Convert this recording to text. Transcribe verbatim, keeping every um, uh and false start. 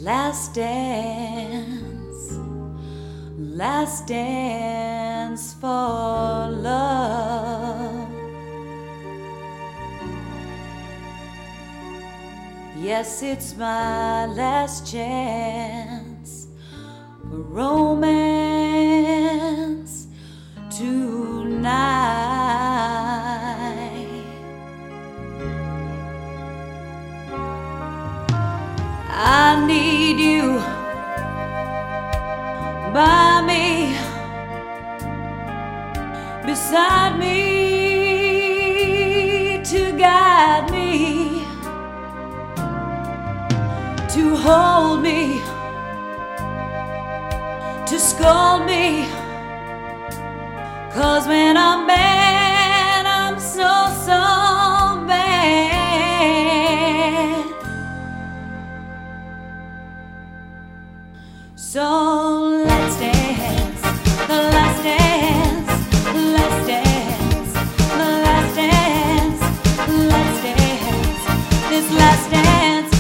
Last dance, last dance for love. Yes, it's my last chance for romance tonight. I need you by me, beside me, to guide me, to hold me, to scold me. 'Cause when I'm bad, I'm so, so bad. So let's dance, the last dance, let's dance, the last dance, let's dance, this last dance.